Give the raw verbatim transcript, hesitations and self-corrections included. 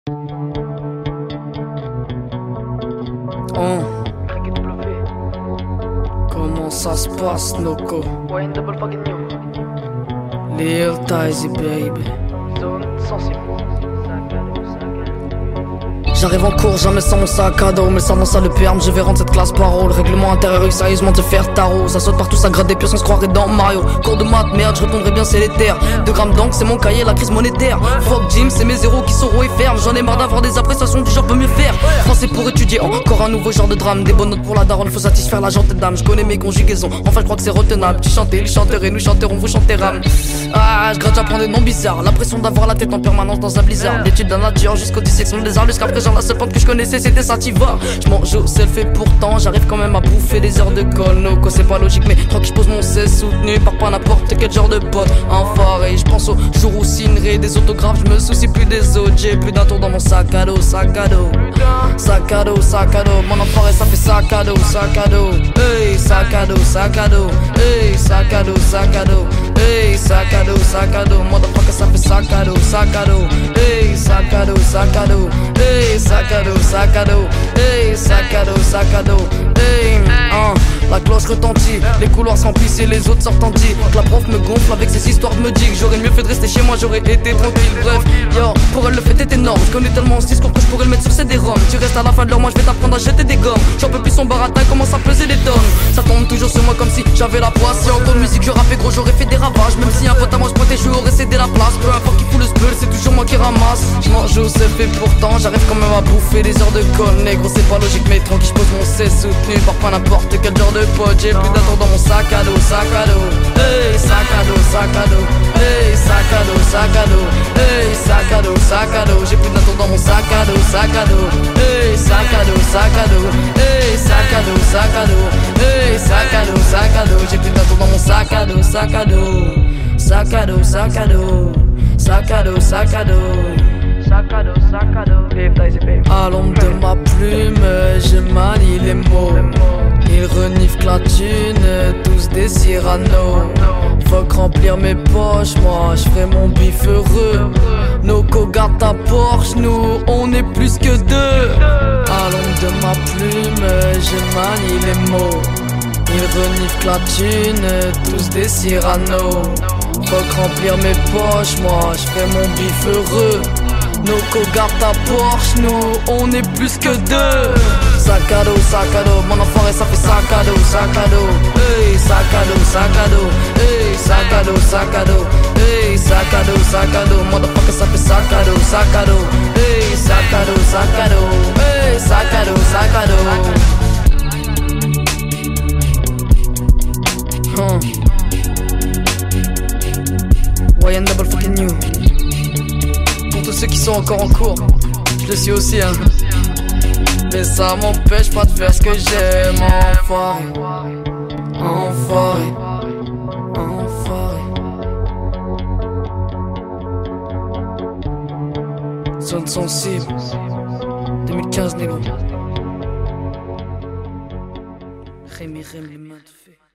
Oh. Comment ça se passe, Noko? Lil Tazy, baby. Zone sensible. J'arrive en cours, jamais sans mon sac à dos. Mais sans mon salle de perme, je vais rendre cette classe parole. Règlement intérieur, sérieusement te faire tarot. Ça saute partout, ça gratte des pièces, on se croirait dans Mario. Cours de maths, merde, je répondrai bien, c'est les terres. deux grammes d'encre, c'est mon cahier, la crise monétaire. Fuck Jim, c'est mes zéros qui sauront et fermes. J'en ai marre d'avoir des appréciations du genre peut mieux faire. Français pour étudier, encore un nouveau genre de drame. Des bonnes notes pour la daronne, faut satisfaire la gente dame. Je connais mes conjugaisons, enfin je crois que c'est retenable. Tu chantais, ils chanteurs et nous chanterons, vous chantez rame. Ah, je gratte, j'apprends des noms bizarres. L'impression d'avoir la tête en permanence dans un blizzard. L'étude d'un nature jusqu'au dissection des arts. Jusqu'à présent, la seule pente que je connaissais c'était Sativa. Je mange au self et pourtant j'arrive quand même à bouffer des heures de colle. Noco c'est pas logique mais tant que je pose mon cesse soutenu par pas n'importe quel genre de pote. Enfoiré, je pense au jour où signerai des autographes. Je me soucie plus des autres. J'ai plus d'un tour dans mon sac à dos, sac à dos. Sac à dos, sac à dos. Mon enfoiré ça fait sac à dos, sac à dos. Hey, sac à dos, sac à dos. Hey, sac à dos, sac à dos. Hey, sac à dos, sac à dos. Motherfucker ça fait sac à dos, sac à dos. Hey, sac à dos, sac à dos. Hey, sac à dos, sac à dos. Hey, sac à dos, sac à dos. Hey, hein, la cloche retentit, les couloirs s'emplissent et les autres sortent en dit. La prof me gonfle avec ses histoires, me dit que j'aurais mieux fait de rester chez moi, j'aurais été tranquille. Bref, yo, pour elle le fait est énorme. Je connais tellement ce discours que je pourrais le mettre sur C D-ROM. Tu restes à la fin de l'heure, moi je vais t'apprendre à jeter des gommes. J'en peux plus son baratin, commence à peser des tonnes. Ça tombe toujours sur moi comme si j'avais la poisse. Si en musique je rappais gros, j'aurais fait des ravages. Même si un pote à moi je protège, je aurais cédé la place. Peu importe qui fout le spell, c'est toujours moi qui ramasse. Je mange au self et pourtant j'arrive quand même à bouffer des heures de colle. Négro c'est pas logique mais tranquille, je pose mon cesse soutenu par pas n'importe quel genre de pote. J'ai plus d'un tour dans mon sac à dos, sac à dos. Hey, sac à dos, sac à dos. Hey, sac à dos, sac à dos. Hey, sac à dos, sac à dos. J'ai plus d'un tour dans mon sac à dos, sac à dos. Hey, sac à dos, sac à dos. Hey, sac à dos, sac à dos. Hey, sac à dos, sac à dos. J'ai plus d'un tour dans mon sac à dos, sac à dos. Sac à dos, sac à dos. Sac à dos, sac à dos. Sac à dos, sac à dos. À l'ombre de ma plume, je manie les mots. Ils reniflent la thune, tous des Cyrano. Faut remplir mes poches, moi je ferai mon bif heureux. Noko garde ta Porsche, nous on est plus que deux. À l'ombre de ma plume, je manie les mots. Ils reniflent la thune, tous des Cyrano. Faut remplir mes poches, moi je ferai mon bif heureux. Noko garde ta Porsche, nous on est plus que deux. Sac à dos, sac à dos, mon enfoiré ça fait sac à dos, sac à dos. Hey, sac à dos, sac à dos. Hey, sac à dos, sac à dos. Hey, sac à dos, sac à dos. Motherfucker ça fait sac à dos, sac à dos. Hey, sac à dos, sac à dos. Hey, sac à dos, sac à dos. Huh. Y N double fucking you. Pour tous ceux qui sont encore en cours, je le suis aussi hein. Mais ça m'empêche pas de faire ce que j'aime. Enfoiré, enfoiré, enfoiré. Zone sensible deux mille quinze négro. Rémi Rem les mains de fait.